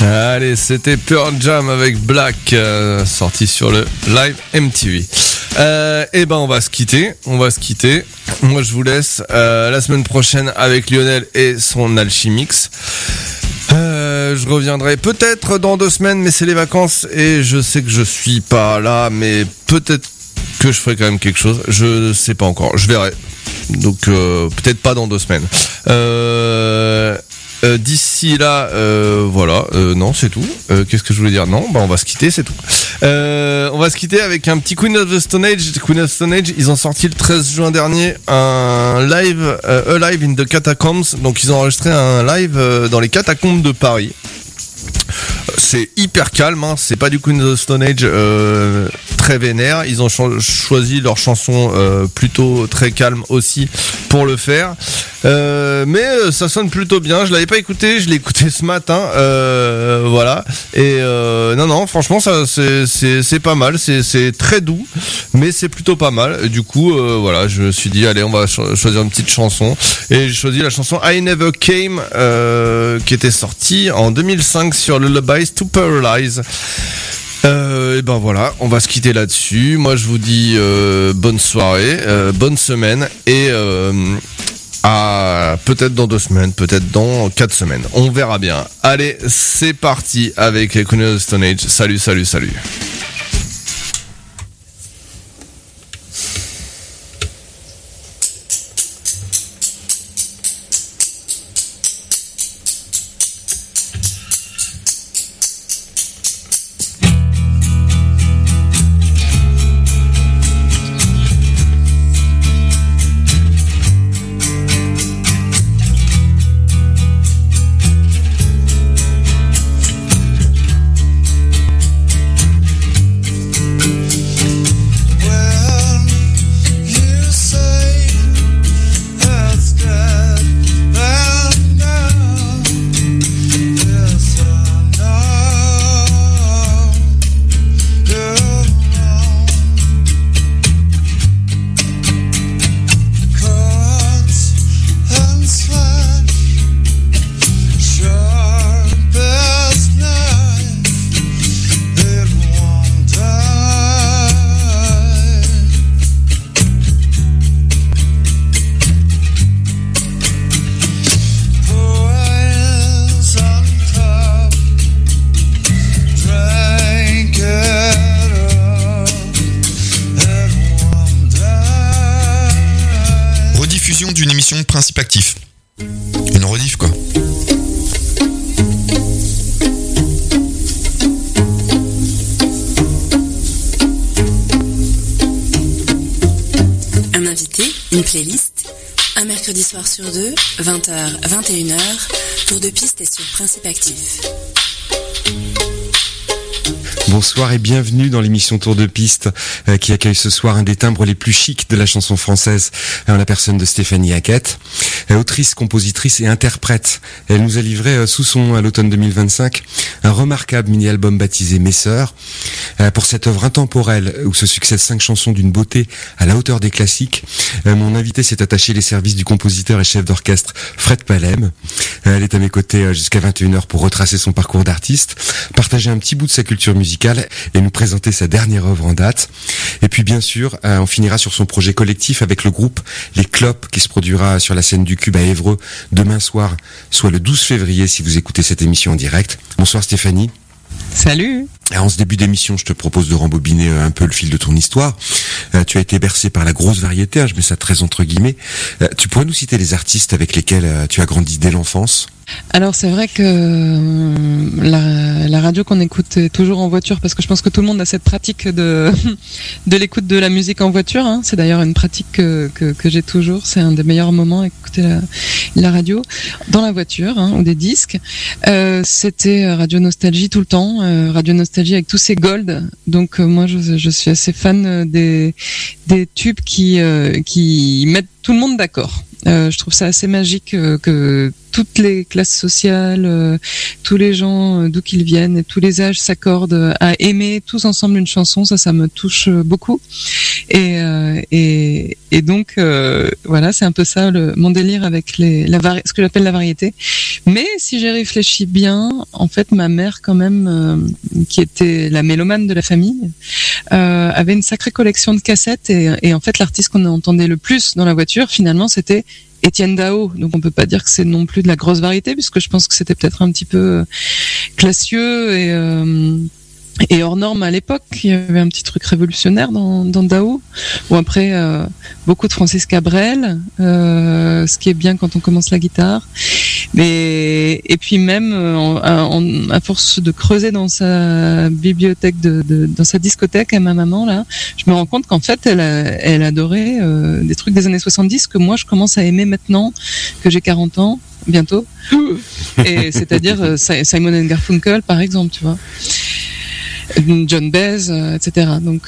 Allez, c'était Pearl Jam avec Black, sorti sur le Live MTV. Et ben on va se quitter. Moi je vous laisse la semaine prochaine avec Lionel et son Alchimix. Je reviendrai peut-être dans 2 semaines, mais c'est les vacances et je sais que je suis pas là, mais peut-être que je ferai quand même quelque chose. Je sais pas encore, je verrai. Donc peut-être pas dans 2 semaines. D'ici là, voilà. Non, c'est tout. Qu'est-ce que je voulais dire? Non, bah on va se quitter, c'est tout. On va se quitter avec un petit Queen of the Stone Age. Queen of the Stone Age, ils ont sorti le 13 juin dernier un live, A Live in the Catacombs. Donc ils ont enregistré un live dans les catacombes de Paris. C'est hyper calme, hein. C'est pas du Queen of the Stone Age très vénère. Ils ont choisi leur chanson plutôt très calme aussi pour le faire. Mais ça sonne plutôt bien. Je l'avais pas écouté, je l'ai écouté ce matin. Voilà. Et non, franchement, ça c'est pas mal. C'est très doux, mais c'est plutôt pas mal. Et du coup, voilà, je me suis dit, allez, on va choisir une petite chanson. Et j'ai choisi la chanson I Never Came, qui était sortie en 2005 sur Lullabies to Paralyze. Et ben voilà, on va se quitter là-dessus. Moi, je vous dis bonne soirée, bonne semaine et à peut-être dans 2 semaines, peut-être dans 4 semaines. On verra bien. Allez, c'est parti avec Queen of the Stone Age. Salut. Principe actif. Une rediff quoi. Un invité, une playlist, un mercredi soir sur 2, 20h, 21h, tour de piste est sur Principe actif. Bonsoir et bienvenue dans l'émission Tour de Piste qui accueille ce soir un des timbres les plus chics de la chanson française en la personne de Stéphanie Hackett, autrice, compositrice et interprète. Elle nous a livré sous son nom à l'automne 2025 un remarquable mini-album baptisé Mes Sœurs. Pour cette œuvre intemporelle où se succèdent 5 chansons d'une beauté à la hauteur des classiques, mon invité s'est attaché les services du compositeur et chef d'orchestre Fred Palem. Elle est à mes côtés jusqu'à 21h pour retracer son parcours d'artiste, partager un petit bout de sa culture musicale et nous présenter sa dernière œuvre en date. Et puis bien sûr, on finira sur son projet collectif avec le groupe Les Clopes qui se produira sur la scène du Cube à Évreux demain soir, soit le 12 février si vous écoutez cette émission en direct. Bonsoir Stéphanie. Salut. En ce début d'émission, je te propose de rembobiner un peu le fil de ton histoire. Tu as été bercé par la grosse variété, je mets ça très entre guillemets. Tu pourrais nous citer les artistes avec lesquels tu as grandi dès l'enfance ? Alors c'est vrai que la radio qu'on écoute toujours en voiture, parce que je pense que tout le monde a cette pratique de l'écoute de la musique en voiture, hein. C'est d'ailleurs une pratique que j'ai toujours, c'est un des meilleurs moments, écouter la radio dans la voiture, hein, ou des disques. C'était Radio Nostalgie tout le temps, Radio Nostalgie avec tous ces golds, donc moi je suis assez fan des tubes qui mettent tout le monde d'accord. Je trouve ça assez magique que toutes les classes sociales, tous les gens d'où qu'ils viennent et tous les âges s'accordent à aimer tous ensemble une chanson, ça me touche beaucoup. Et donc voilà, c'est un peu ça mon délire avec ce que j'appelle la variété. Mais si j'ai réfléchi bien, en fait, ma mère quand même, qui était la mélomane de la famille, avait une sacrée collection de cassettes et en fait l'artiste qu'on entendait le plus dans la voiture finalement c'était Étienne Dao. Donc on peut pas dire que c'est non plus de la grosse variété puisque je pense que c'était peut-être un petit peu classieux et hors norme à l'époque. Il y avait un petit truc révolutionnaire dans Dao. Ou après beaucoup de Francis Cabrel, ce qui est bien quand on commence la guitare. Et puis même à force de creuser dans sa bibliothèque, dans sa discothèque à ma maman là, je me rends compte qu'en fait elle adorait des trucs des années 70 que moi je commence à aimer maintenant que j'ai 40 ans bientôt. Et c'est-à-dire Simon & Garfunkel par exemple, tu vois. John Baez, etc. Donc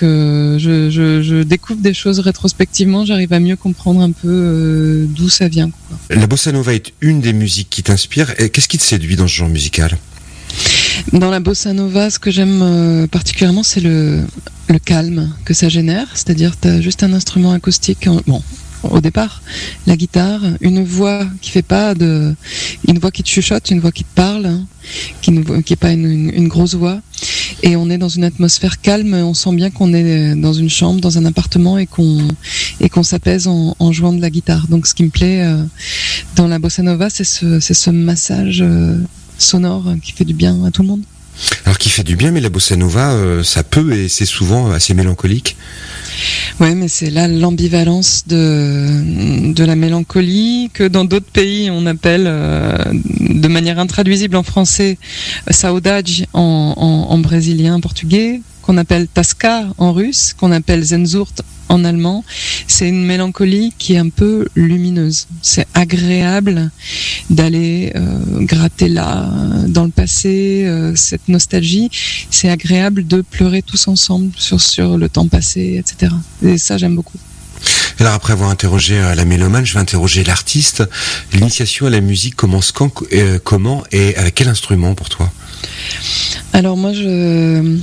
je découvre des choses rétrospectivement, j'arrive à mieux comprendre un peu d'où ça vient, quoi. La bossa nova est une des musiques qui t'inspire. Et qu'est-ce qui te séduit dans ce genre musical ? Dans la bossa nova, ce que j'aime particulièrement, c'est le calme que ça génère. C'est-à-dire, t'as juste un instrument acoustique. Au départ, la guitare, une voix qui fait pas une voix qui te chuchote, une voix qui te parle, qui est pas une grosse voix. Et on est dans une atmosphère calme, on sent bien qu'on est dans une chambre, dans un appartement et qu'on s'apaise en jouant de la guitare. Donc ce qui me plaît dans la bossa nova, c'est ce massage sonore qui fait du bien à tout le monde. Alors qui fait du bien, mais la bossa nova, ça peut et c'est souvent assez mélancolique. Ouais, mais c'est là l'ambivalence de la mélancolie que dans d'autres pays on appelle de manière intraduisible en français saudade en brésilien, portugais, qu'on appelle tasca en russe, qu'on appelle zenzurt en allemand. C'est une mélancolie qui est un peu lumineuse. C'est agréable d'aller gratter là, dans le passé, cette nostalgie. C'est agréable de pleurer tous ensemble sur le temps passé, etc. Et ça, j'aime beaucoup. Alors après avoir interrogé la mélomane, je vais interroger l'artiste. L'initiation à la musique commence quand, comment et avec quel instrument pour toi ? Alors moi, je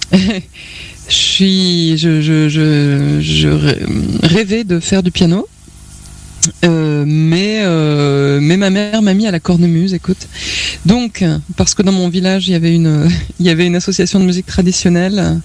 rêvais de faire du piano, mais ma mère m'a mis à la cornemuse, écoute. Donc, parce que dans mon village, il y avait une association de musique traditionnelle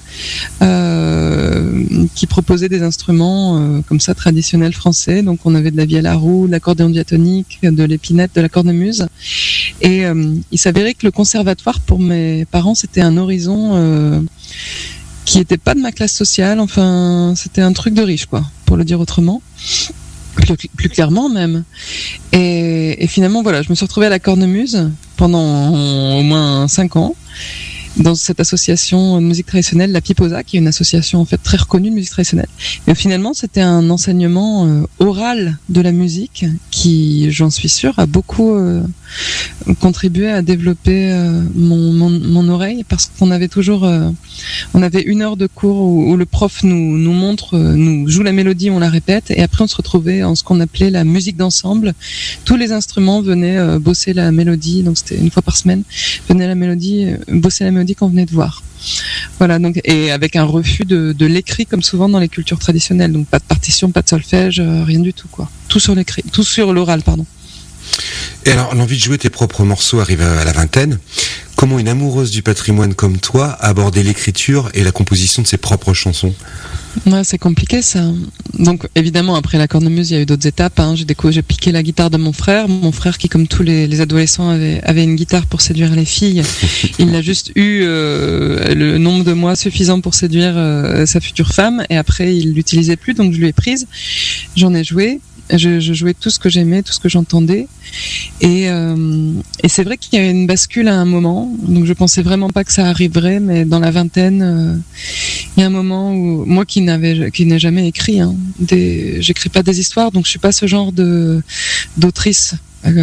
qui proposait des instruments comme ça traditionnels français. Donc, on avait de la vielle à roue, de l'accordéon diatonique, de l'épinette, de la cornemuse. Et il s'avérait que le conservatoire, pour mes parents, c'était un horizon qui était pas de ma classe sociale. Enfin, c'était un truc de riche, quoi, pour le dire autrement. Plus clairement même. Et finalement, voilà, je me suis retrouvée à la cornemuse pendant au moins 5 ans dans cette association de musique traditionnelle, la Piposa, qui est une association en fait très reconnue de musique traditionnelle. Mais finalement, c'était un enseignement oral de la musique qui, j'en suis sûre, a beaucoup contribué à développer mon oreille, parce qu'on avait toujours, on avait 1 heure de cours où le prof nous montre, nous joue la mélodie, on la répète, et après on se retrouvait en ce qu'on appelait la musique d'ensemble. Tous les instruments venaient bosser la mélodie, donc c'était 1 fois par semaine, venaient bosser la mélodie qu'on venait de voir. Voilà, donc, et avec un refus de l'écrit comme souvent dans les cultures traditionnelles, donc pas de partition, pas de solfège, rien du tout, quoi. Tout sur l'écrit, tout sur l'oral, pardon. Et alors, l'envie de jouer tes propres morceaux arrive à la vingtaine. Comment une amoureuse du patrimoine comme toi a abordé l'écriture et la composition de ses propres chansons ? Ouais, c'est compliqué ça. Donc évidemment, après la cornemuse, il y a eu d'autres étapes. J'ai piqué la guitare de mon frère qui, comme tous les adolescents, avait une guitare pour séduire les filles. Il a juste eu le nombre de mois suffisant pour séduire sa future femme, et après il l'utilisait plus, donc je lui ai prise. J'en ai joué. Je jouais tout ce que j'aimais, tout ce que j'entendais, et c'est vrai qu'il y a eu une bascule à un moment. Donc je pensais vraiment pas que ça arriverait, mais dans la vingtaine, il y a un moment où moi qui n'ai jamais écrit, j'écris pas des histoires, donc je suis pas ce genre d'autrice.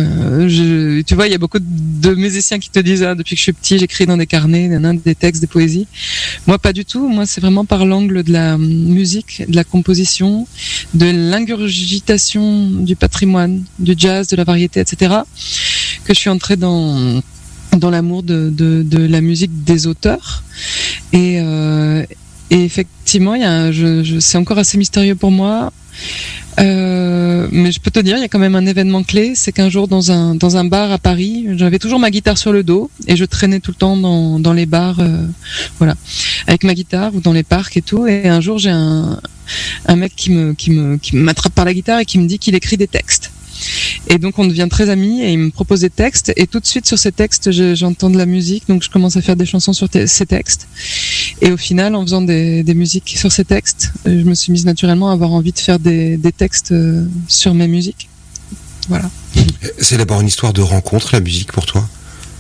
Tu vois, il y a beaucoup de musiciens qui te disent depuis que je suis petit, j'écris dans des carnets, des textes, des poésies. Moi, pas du tout. Moi, c'est vraiment par l'angle de la musique, de la composition, de l'ingurgitation du patrimoine, du jazz, de la variété, etc. je suis entrée dans l'amour de la musique des auteurs et effectivement c'est encore assez mystérieux pour moi, mais je peux te dire, il y a quand même un événement clé, c'est qu'un jour dans un bar à Paris, j'avais toujours ma guitare sur le dos et je traînais tout le temps dans les bars, voilà, avec ma guitare ou dans les parcs et tout, et un jour j'ai un mec qui m'attrape par la guitare et qui me dit qu'il écrit des textes. Et donc on devient très amis et il me propose des textes et tout de suite sur ces textes j'entends de la musique, donc je commence à faire des chansons sur ces textes et au final en faisant des musiques sur ces textes je me suis mise naturellement à avoir envie de faire des textes sur mes musiques. Voilà. C'est d'abord une histoire de rencontre, la musique, pour toi?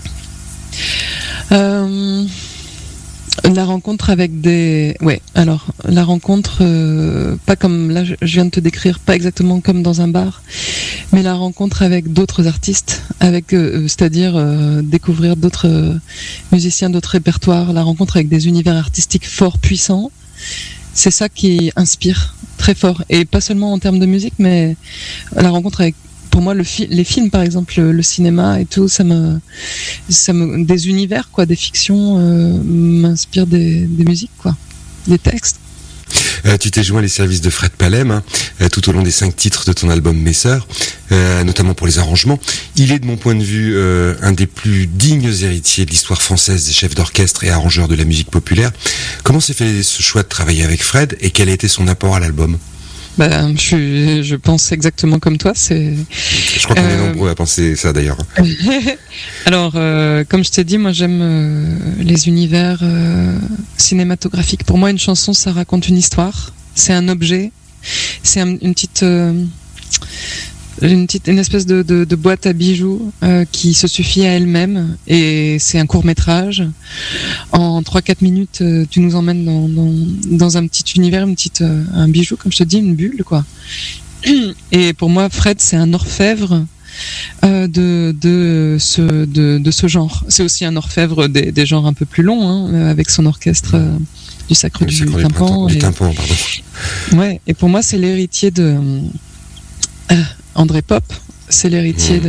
La rencontre avec la rencontre, pas comme là je viens de te décrire, pas exactement comme dans un bar, mais la rencontre avec d'autres artistes, c'est-à-dire découvrir d'autres musiciens, d'autres répertoires, la rencontre avec des univers artistiques forts, puissants, c'est ça qui inspire très fort, et pas seulement en termes de musique, mais la rencontre avec, pour moi, les films, par exemple, le cinéma et tout, des univers, quoi, des fictions, m'inspirent des musiques, quoi, des textes. Tu t'es joint les services de Fred Palem tout au long des 5 titres de ton album Mes Sœurs, notamment pour les arrangements. Il est, de mon point de vue, un des plus dignes héritiers de l'histoire française des chefs d'orchestre et arrangeurs de la musique populaire. Comment s'est fait ce choix de travailler avec Fred et quel a été son apport à l'album? Je pense exactement comme toi. Je crois qu'on est nombreux à penser ça d'ailleurs. Alors, comme je t'ai dit, moi j'aime les univers cinématographiques. Pour moi, une chanson, ça raconte une histoire. C'est un objet. C'est une espèce de boîte à bijoux qui se suffit à elle-même, et c'est un court-métrage. En 3-4 minutes, tu nous emmènes dans un petit univers, un bijou, comme je te dis, une bulle, quoi. Et pour moi, Fred, c'est un orfèvre de ce genre. C'est aussi un orfèvre des genres un peu plus longs, avec son orchestre du Sacre du Tympan. Du Tympan, pardon. Ouais, et pour moi, c'est l'héritier de André Pop, c'est l'héritier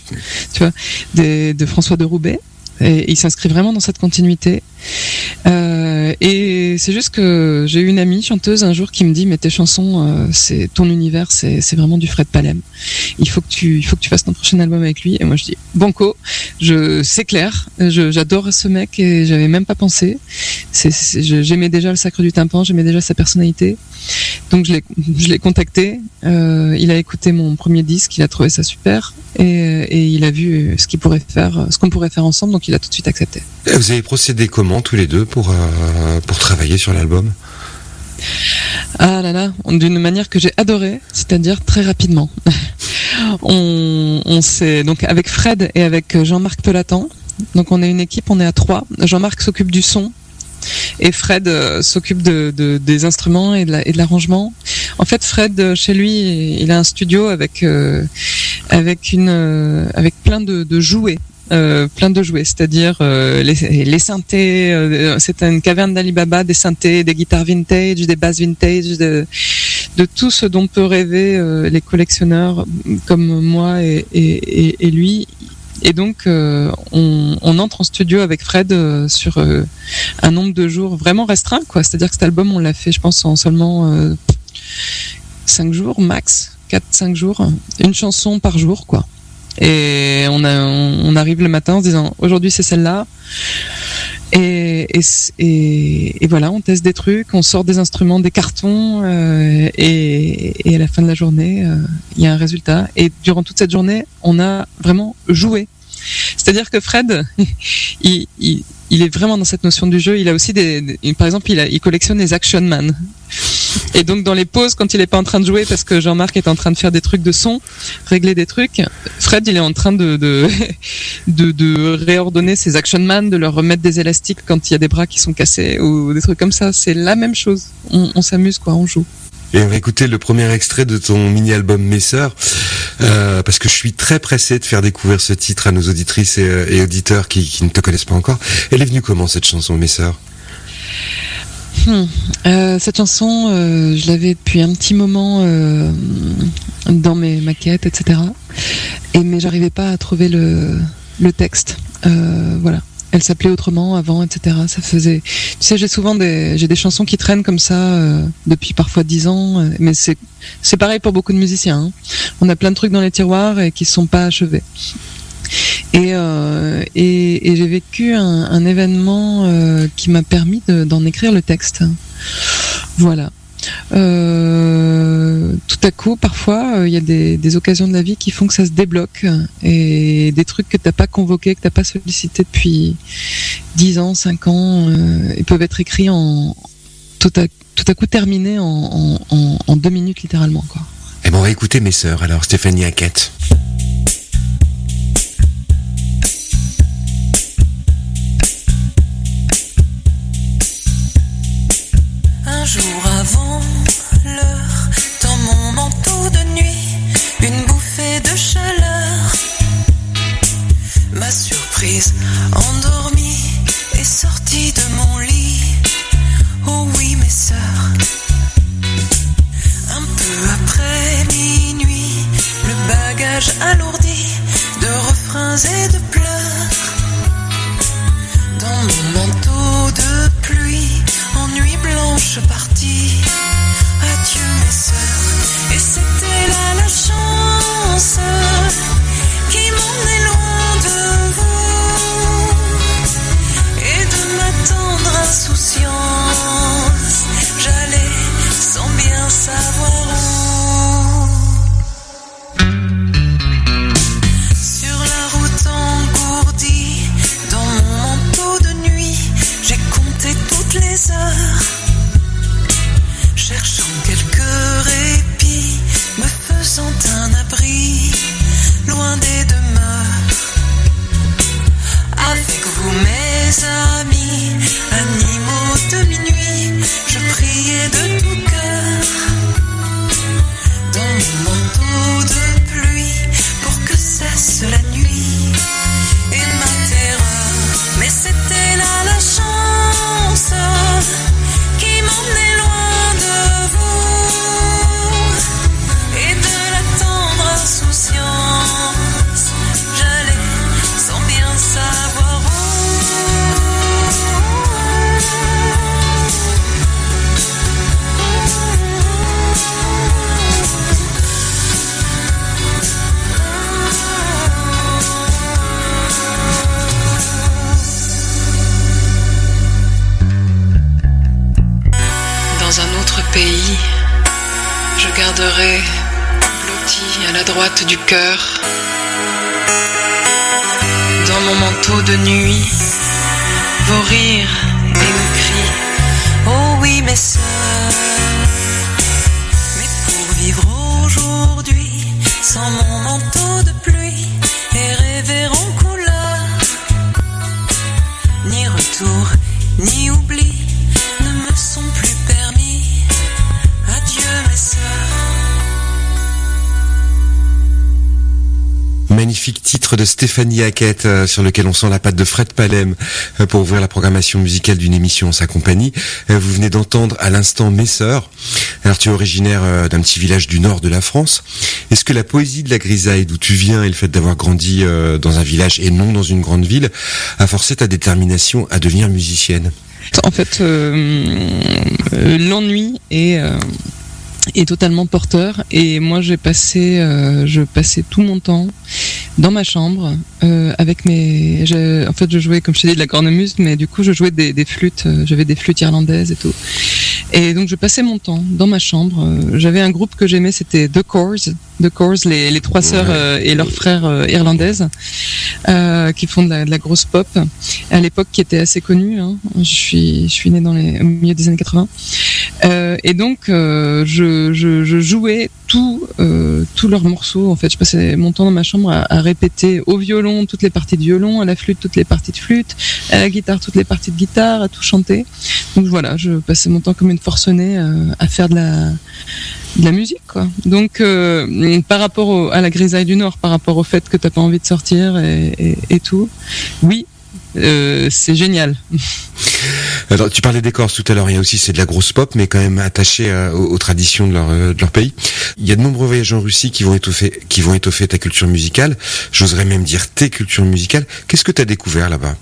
de François de Roubaix, et il s'inscrit vraiment dans cette continuité. Et c'est juste que j'ai eu une amie chanteuse un jour qui me dit, mais tes chansons, c'est ton univers, c'est vraiment du Fred Palem. Il faut que tu fasses ton prochain album avec lui. Et moi je dis banco, c'est clair, j'adore ce mec et j'avais même pas pensé. J'aimais déjà le Sacre du Tympan, j'aimais déjà sa personnalité. Donc je l'ai contacté. Il a écouté mon premier disque, il a trouvé ça super et il a vu ce qu'on pourrait faire ensemble. Donc il a tout de suite accepté. Et vous avez procédé comment tous les deux pour travailler sur l'album? Ah là là, d'une manière que j'ai adorée, c'est-à-dire très rapidement. On s'est donc avec Fred et avec Jean-Marc Pelatan. Donc on est une équipe, on est à 3. Jean-Marc s'occupe du son et Fred s'occupe des instruments et de l'arrangement. En fait, Fred, chez lui, il a un studio avec plein de jouets. C'est-à-dire les synthés, c'est une caverne d'Ali Baba, des synthés, des guitares vintage, des basses vintage, de tout ce dont peut rêver les collectionneurs comme moi et lui. Et donc on entre en studio avec Fred sur un nombre de jours vraiment restreint, quoi. C'est-à-dire que cet album, on l'a fait, je pense, en seulement 5 jours max, 4-5 jours, une chanson par jour, quoi. Et on arrive le matin en se disant aujourd'hui c'est celle-là, et voilà, on teste des trucs, on sort des instruments, des cartons, et à la fin de la journée il y a un résultat, et durant toute cette journée on a vraiment joué. C'est-à-dire que Fred il est vraiment dans cette notion du jeu. Il a aussi par exemple il collectionne les Action Man. Et donc dans les pauses, quand il est pas en train de jouer parce que Jean-Marc est en train de faire des trucs de son, régler des trucs, Fred il est en train de réordonner ses Action Man, de leur remettre des élastiques quand il y a des bras qui sont cassés ou des trucs comme ça. C'est la même chose. On s'amuse, quoi, on joue. Et on va écouter le premier extrait de ton mini-album Mes Sœurs, parce que je suis très pressé de faire découvrir ce titre à nos auditrices et auditeurs qui ne te connaissent pas encore. Elle est venue comment, cette chanson, Mes Sœurs? Cette chanson, je l'avais depuis un petit moment dans mes maquettes, etc. Mais j'arrivais pas à trouver le texte. Voilà. Elle s'appelait autrement avant, etc. Ça faisait. Tu sais, j'ai des chansons qui traînent comme ça depuis parfois 10 ans, mais c'est pareil pour beaucoup de musiciens. Hein. On a plein de trucs dans les tiroirs et qui sont pas achevés. Et j'ai vécu un événement qui m'a permis d'en écrire le texte. Voilà. Tout à coup, parfois, il y a des occasions de la vie qui font que ça se débloque et des trucs que t'as pas convoqués, que t'as pas sollicité depuis 10 ans, 5 ans, ils peuvent être écrits tout à coup terminés en 2 minutes littéralement, quoi. Et bon, on va écouter Mes Sœurs, alors, Stéphanie Hackett. Un jour avant l'heure, dans mon manteau de nuit, une bouffée de chaleur m'a surprise, endormie et sortie de mon lit. Oh oui, mes sœurs. Un peu après minuit, le bagage alourdi de refrains et de pleurs. Dans mon manteau de pluie, en nuit blanche partie, adieu mes sœurs. Et c'était là la chance qui m'emmenait loin de vous et de ma tendre insouciance. J'allais sans bien savoir où. Sur la route engourdie, dans mon manteau de nuit, j'ai compté toutes les heures, cherchant quelques répits, me faisant un abri, loin des demeures. Avec vous mes amis, animaux de minuit, je priais de tout cœur. Dans mon manteau de pluie, pour que cesse la nuit et ma terreur. Mais c'était là la chance qui m'emmenait loin de vous et de la tendre insouciance. J'allais sans bien savoir où. Dans un autre pays, je garderai blotti à la droite du cœur, dans mon manteau de nuit, vos rires et vos cris. Oh oui, mes sœurs. Mais pour vivre aujourd'hui, sans mon manteau de pluie et rêver en couleur, ni retour, ni oubli ne me sont plus permis. Adieu mes sœurs. Magnifique titre de Stéphanie Hackett sur lequel on sent la patte de Fred Palem pour ouvrir la programmation musicale d'une émission en sa compagnie. Vous venez d'entendre à l'instant Mes Sœurs. Alors tu es originaire d'un petit village du nord de la France. Est-ce que la poésie de la grisaille d'où tu viens et le fait d'avoir grandi dans un village et non dans une grande ville a forcé ta détermination à devenir musicienne ? En fait, l'ennui est totalement porteur et moi je passais tout mon temps dans ma chambre avec en fait je jouais, comme je t'ai dit, de la cornemuse, mais du coup je jouais des flûtes, j'avais des flûtes irlandaises et tout, et donc je passais mon temps dans ma chambre. J'avais un groupe que j'aimais, c'était The Corrs, les trois sœurs et leurs frères irlandaises qui font de la grosse pop à l'époque, qui était assez connue, hein. Je suis née au milieu des années 80, et donc je jouais tous leurs morceaux. En fait, je passais mon temps dans ma chambre à répéter au violon toutes les parties de violon, à la flûte toutes les parties de flûte, à la guitare toutes les parties de guitare, à tout chanter. Donc voilà, je passais mon temps comme une forcenée à faire de la musique, quoi. Donc par rapport à la grisaille du Nord, par rapport au fait que t'as pas envie de sortir et tout, oui, c'est génial. Alors, tu parlais des Corses tout à l'heure, il y a aussi, c'est de la grosse pop, mais quand même attaché aux traditions de leur pays. Il y a de nombreux voyages en Russie qui vont étoffer ta culture musicale. J'oserais même dire tes cultures musicales. Qu'est-ce que tu as découvert là-bas?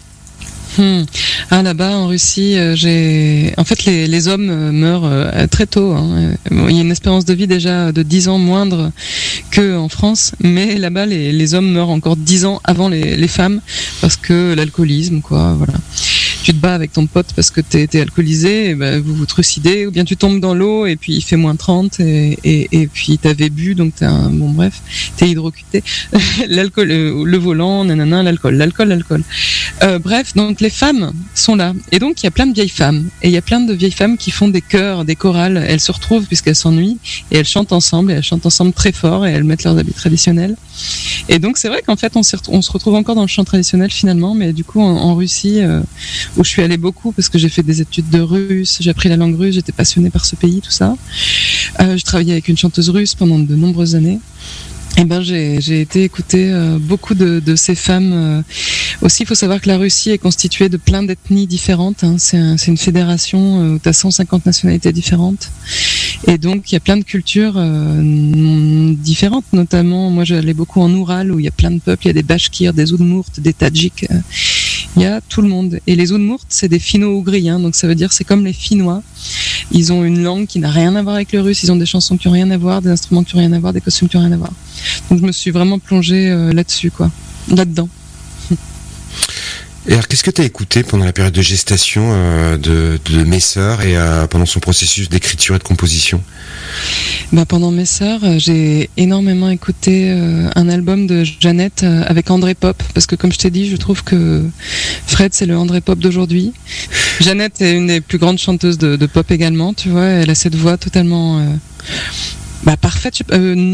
Là-bas en Russie, en fait les hommes meurent très tôt. Il y a une espérance de vie déjà de 10 ans moindre que en France, mais là-bas les hommes meurent encore 10 ans avant les femmes parce que l'alcoolisme, quoi, voilà. Tu te bats avec ton pote parce que t'es alcoolisé, et vous vous trucidez, ou bien tu tombes dans l'eau et puis il fait moins 30 et puis t'avais bu, donc t'es hydrocuté. L'alcool, le volant, nanana, l'alcool. Bref, donc les femmes sont là. Et donc il y a plein de vieilles femmes. Et il y a plein de vieilles femmes qui font des chœurs, des chorales. Elles se retrouvent puisqu'elles s'ennuient et elles chantent ensemble. Et elles chantent ensemble très fort et elles mettent leurs habits traditionnels. Et donc c'est vrai qu'en fait on se retrouve encore dans le chant traditionnel finalement, mais du coup en Russie où je suis allée beaucoup parce que j'ai fait des études de russe, j'ai appris la langue russe, j'étais passionnée par ce pays, tout ça. Je travaillais avec une chanteuse russe pendant de nombreuses années. Et j'ai été écouter beaucoup de ces femmes. Aussi, il faut savoir que la Russie est constituée de plein d'ethnies différentes. C'est une fédération où tu as 150 nationalités différentes. Et donc, il y a plein de cultures différentes. Notamment, moi, j'allais beaucoup en Oural où il y a plein de peuples. Il y a des Bachkirs, des Oudmourtes, des Tadjiks. Il y a tout le monde. Et les Oudmourtes, c'est des Finno-Ougriens. Donc, ça veut dire c'est comme les Finnois. Ils ont une langue qui n'a rien à voir avec le russe. Ils ont des chansons qui n'ont rien à voir, des instruments qui n'ont rien à voir, des costumes qui n'ont rien à voir. Donc je me suis vraiment plongée là-dessus, là-dedans. Et alors, qu'est-ce que tu as écouté pendant la période de gestation de mes sœurs et pendant son processus d'écriture et de composition? Pendant mes sœurs, j'ai énormément écouté un album de Jeannette avec André Pop, parce que comme je t'ai dit, je trouve que Fred, c'est le André Pop d'aujourd'hui. Jeannette est une des plus grandes chanteuses de pop également, tu vois, elle a cette voix totalement... parfaite,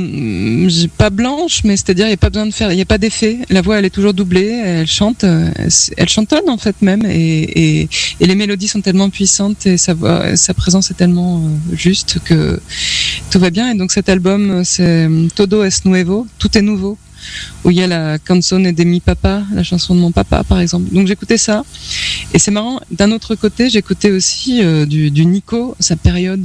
pas blanche, mais c'est-à-dire il n'y a pas besoin de faire, il n'y a pas d'effet. La voix elle est toujours doublée, elle chantonne en fait même, et les mélodies sont tellement puissantes et sa présence est tellement juste que tout va bien. Et donc cet album c'est Todo es Nuevo, tout est nouveau, où il y a la canzone de mi papa, la chanson de mon papa par exemple. Donc j'écoutais ça, et c'est marrant, d'un autre côté j'écoutais aussi du Nico, sa période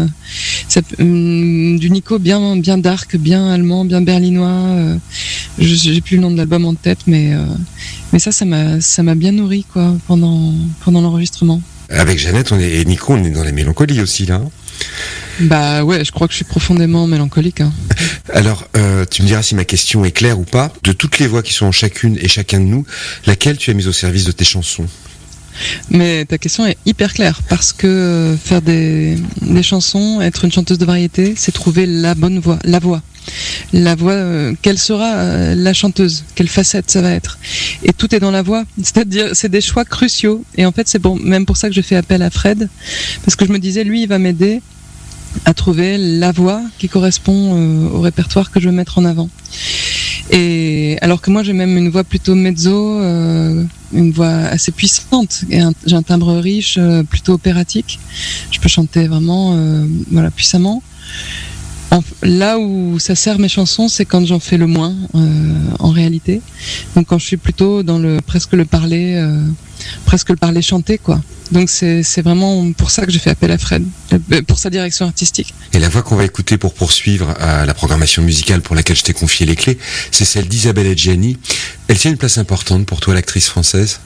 du Nico bien dark, bien allemand, bien berlinois, j'ai plus le nom de l'album en tête, mais ça m'a bien nourri quoi pendant l'enregistrement. Avec Jeannette et Nico, on est dans la mélancolie aussi là. Ouais, je crois que je suis profondément mélancolique. Alors, tu me diras si ma question est claire ou pas. De toutes les voix qui sont en chacune et chacun de nous, laquelle tu as mise au service de tes chansons? Mais ta question est hyper claire, parce que faire des chansons, être une chanteuse de variété, c'est trouver la bonne voix, la voix, quelle sera la chanteuse, quelle facette ça va être, et tout est dans la voix. C'est-à-dire, c'est des choix cruciaux, et en fait c'est même pour ça que je fais appel à Fred, parce que je me disais, lui il va m'aider à trouver la voix qui correspond au répertoire que je veux mettre en avant. Et alors que moi j'ai même une voix plutôt mezzo, une voix assez puissante, et j'ai un timbre riche, plutôt opératique. Je peux chanter vraiment puissamment. Là où ça sert mes chansons, c'est quand j'en fais le moins en réalité. Donc quand je suis plutôt dans presque le parler chanté quoi. Donc c'est vraiment pour ça que j'ai fait appel à Fred, pour sa direction artistique. Et la voix qu'on va écouter pour poursuivre la programmation musicale pour laquelle je t'ai confié les clés, c'est celle d'Isabelle Adjani. Elle tient une place importante pour toi, l'actrice française?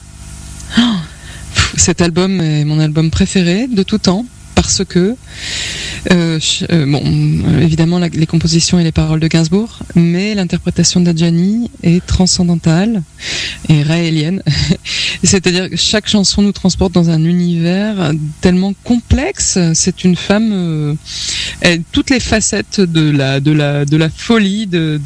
Cet album est mon album préféré de tout temps, parce que évidemment les compositions et les paroles de Gainsbourg, mais l'interprétation d'Adjani est transcendantale et raélienne. C'est-à-dire que chaque chanson nous transporte dans un univers tellement complexe. C'est une femme, toutes les facettes de la folie,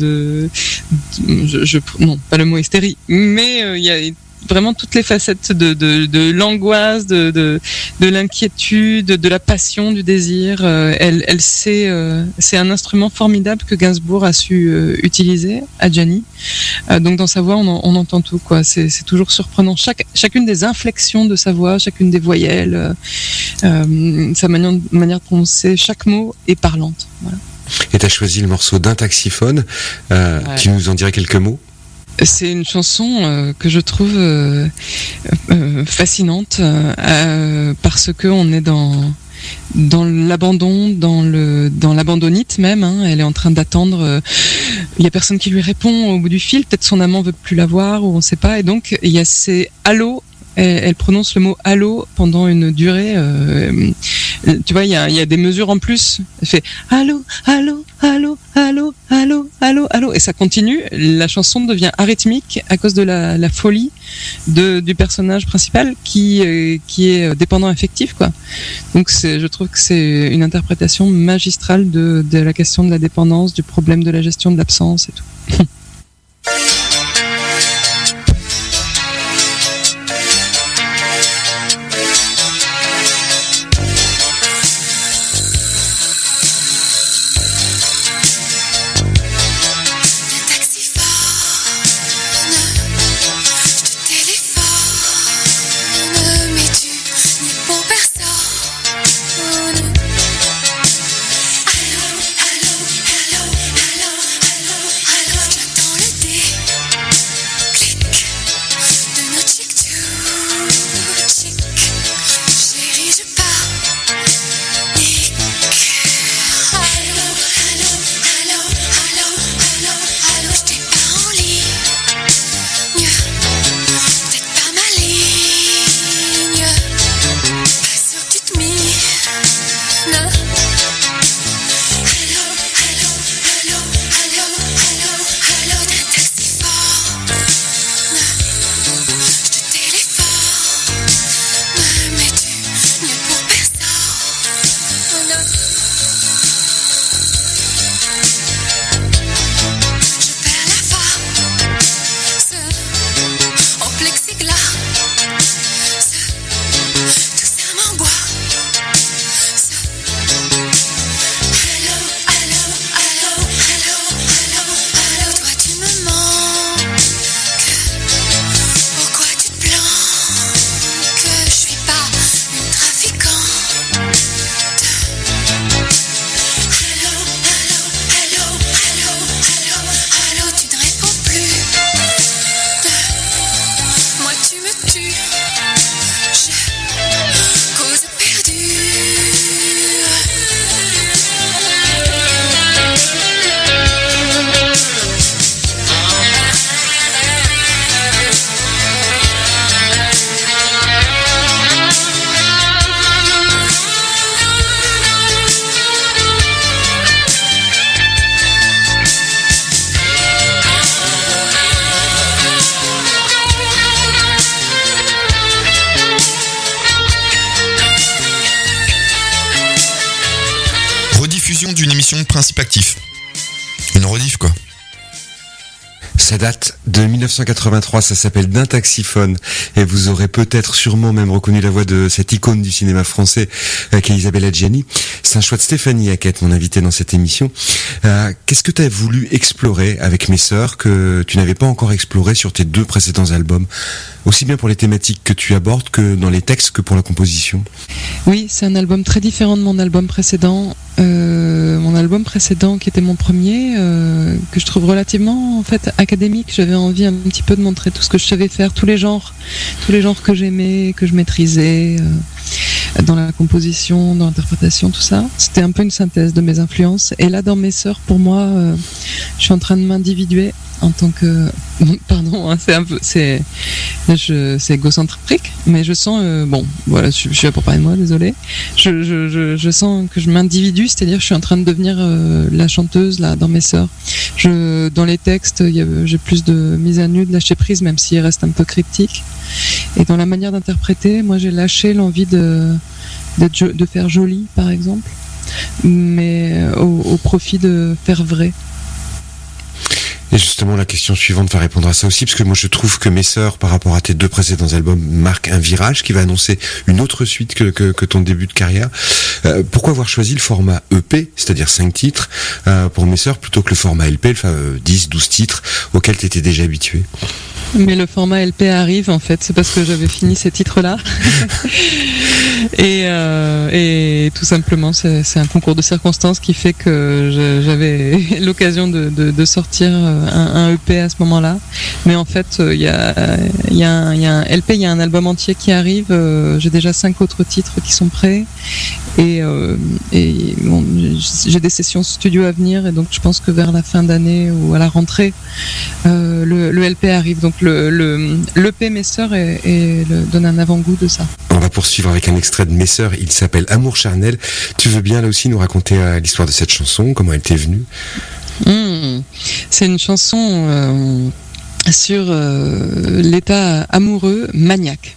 non, pas le mot hystérie, mais il y a vraiment toutes les facettes de l'angoisse, de l'inquiétude, de la passion, du désir. Elle sait, c'est un instrument formidable que Gainsbourg a su utiliser, Adjani. Donc dans sa voix, on entend tout, quoi. C'est toujours surprenant. Chacune des inflexions de sa voix, chacune des voyelles, sa manière de prononcer chaque mot est parlante. Voilà. Et t'as choisi le morceau d'un taxiphone. Tu nous en dirais quelques mots? C'est une chanson que je trouve fascinante parce que on est dans l'abandon, dans l'abandonnite même. Hein. Elle est en train d'attendre. Il y a personne qui lui répond au bout du fil. Peut-être son amant veut plus la voir ou on sait pas. Et donc il y a ces allô. Elle prononce le mot allô pendant une durée. Tu vois, il y a des mesures en plus. Elle fait allô, allô, allô, allô, allô, allô, allô, et ça continue. La chanson devient arythmique à cause de la folie du personnage principal qui est dépendant affectif, quoi. Donc je trouve que c'est une interprétation magistrale de la question de la dépendance, du problème de la gestion de l'absence et tout. D'une émission de Principe Actif. Une rediff, quoi. Ça date de 1983, ça s'appelle D'un taxiphone, et vous aurez peut-être sûrement même reconnu la voix de cette icône du cinéma français qui est Isabelle Adjani. C'est un choix de Stéphanie Hackett, mon invitée dans cette émission. Qu'est-ce que tu as voulu explorer avec Mes Sœurs que tu n'avais pas encore exploré sur tes 2 précédents albums, aussi bien pour les thématiques que tu abordes que dans les textes que pour la composition? Oui, c'est un album très différent de mon album précédent. Mon album précédent, qui était mon premier, que je trouve relativement en fait académique. J'avais envie un petit peu de montrer tout ce que je savais faire, tous les genres que j'aimais, que je maîtrisais dans la composition, dans l'interprétation, tout ça. C'était un peu une synthèse de mes influences. Et là, dans Mes Sœurs, pour moi, je suis en train de m'individuer en tant que, pardon, hein, c'est égocentrique, mais je sens, bon, voilà, je suis là pour parler de moi, désolé. Je sens que je m'individue, c'est-à-dire que je suis en train de devenir la chanteuse là dans Mes Sœurs. Dans les textes, j'ai plus de mise à nu, de lâcher prise, même s'il reste un peu cryptique. Et dans la manière d'interpréter, moi, j'ai lâché l'envie de faire joli, par exemple, mais au profit de faire vrai. Et justement, la question suivante va répondre à ça aussi, parce que moi je trouve que Mes Sœurs, par rapport à tes 2 précédents albums, marque un virage qui va annoncer une autre suite que ton début de carrière. Pourquoi avoir choisi le format EP, c'est-à-dire 5 titres, pour Mes Sœurs, plutôt que le format LP, 10, 12 titres, auquel tu étais déjà habitué? Mais le format LP arrive, en fait, c'est parce que j'avais fini ces titres-là. Et tout simplement, c'est un concours de circonstances qui fait que j'avais l'occasion de sortir un EP à ce moment-là. Mais en fait, il y a un LP, il y a un album entier qui arrive. J'ai déjà 5 autres titres qui sont prêts. Et bon, j'ai des sessions studio à venir, et donc je pense que vers la fin d'année ou à la rentrée, le LP arrive. Donc l'EP Mes Sœurs donne un avant-goût de ça. On va poursuivre avec un extrait de Mes Sœurs, il s'appelle Amour charnel. Tu veux bien là aussi nous raconter l'histoire de cette chanson, comment elle t'est venue? C'est une chanson sur l'état amoureux maniaque.